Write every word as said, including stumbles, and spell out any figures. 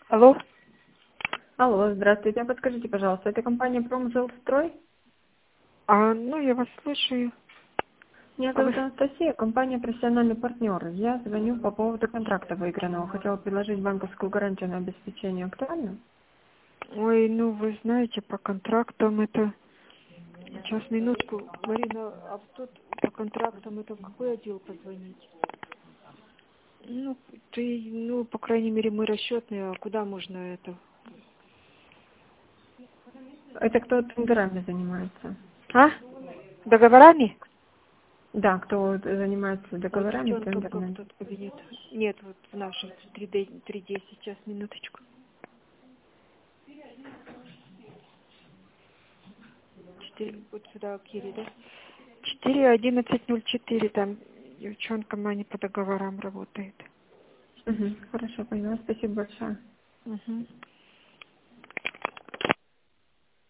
Алло? Алло, здравствуйте. Подскажите, пожалуйста, это компания «Промжилстрой»? А, ну, я вас слушаю. Меня А вы... зовут Анастасия, компания «Профессиональный партнер». Я звоню по поводу контракта выигранного. Хотела предложить банковскую гарантию на обеспечение. Актуально? Ой, ну, вы знаете, по контрактам это... Сейчас, минутку. Марина, а тут по контрактам это в какой отдел позвонить? Ну, ты, ну, по крайней мере, мы расчетные, а куда можно это? Это кто тендерами занимается? А? Договорами? Да, кто занимается Ой, договорами, девчонка, как тендерами. тут кабинет? Нет, вот в нашем три дэ, три дэ сейчас, минуточку. Четыре, вот сюда, Кири, да? Четыре одиннадцать ноль четыре, там девчонка Маня по договорам работает. Угу, хорошо, поняла. Спасибо большое. Угу.